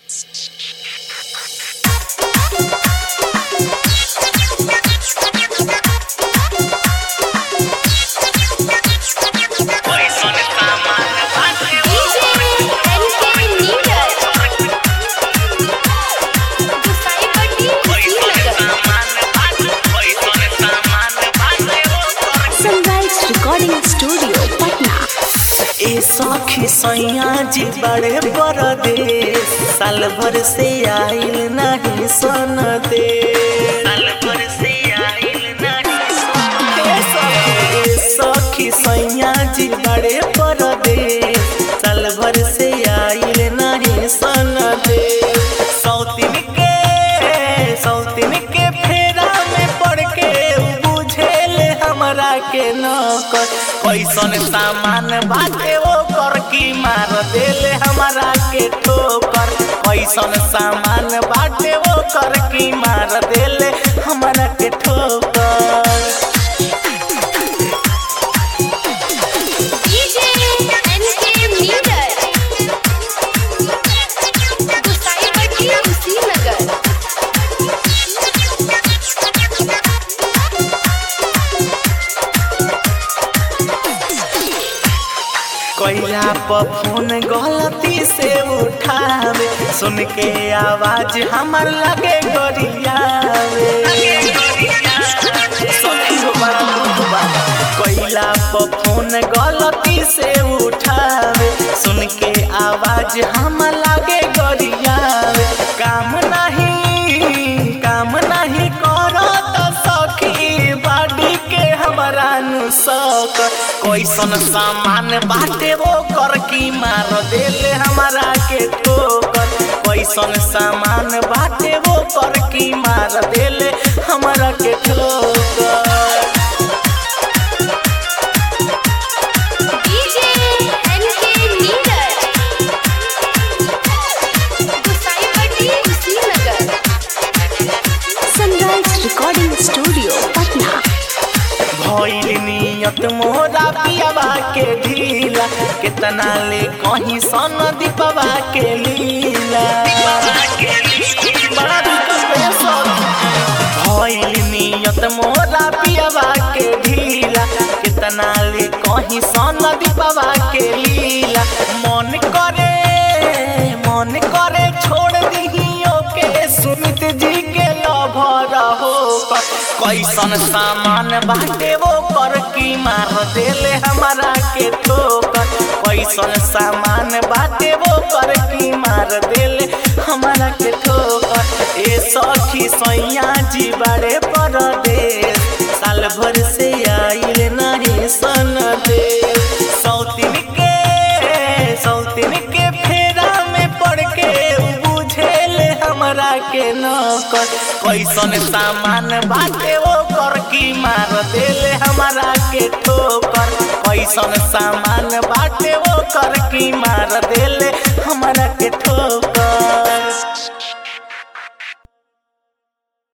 सखी सैया जी बड़े परदेस साल भर से आइल नहीं सन दे साल भर से आइल नहीं सन दे सखी सैया जी बड़े परदेस साल भर से आइल नहीं सन दे सौतीन के फेरा में पड़ के बुझेल हमरा के न कैसन सामान बाटे वो कर की मार देले हमरा के ठोकर कैसन सामान बाटे वो कर की मार देले हमरा के ठोकर। कोइला पर फोन गलती से उठावे सुन के आवाज हमर लगे गरियावे कोइला पर फोन गलती से उठावे सुन के आवाज हमर लगे गरियावे काम नहीं करत सखी बाडी के हमरा नु सक कैसन सामान बाटे वो कर की मार देले हमरा के ठोकर कैसन सामान बाटे वो कर की मार देले हमरा के ठोकर। Recording studio Patna. भइल नियत मोरा पियाबा के ढीला कितना ले कहीं सन दीपवा के लीला भइल नियत मोरा पियाबा के ढीला कितना ले कहीं सन दीपवा के लीला मन करे छोड़ दिहियो के सुमित जी के लभर हो कैसन सामान बाटे वो कर की मार देले हमरा के ठोकर कैसन सामान बाटे वो कर की मार देले हमरा के ठोकर। ए सखी सैया जी बड़े परदेस साल भर से आइल नहीं सन दे सौतीन के फेरा में पड़ के बुझेल हमरा के न कैसन सामान बाटे वो कर की मार देले हमरा के ठोकर कैसन सामान बाटे वो कर की मार देले हमरा के ठोकर।